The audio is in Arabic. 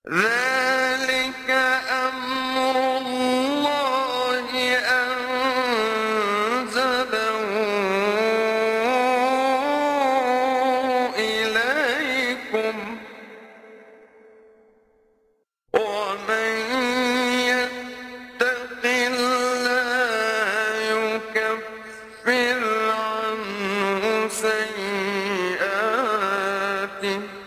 ذلك أمر الله أنزله إليكم ومن يتق الله يكفر عنه سيئاته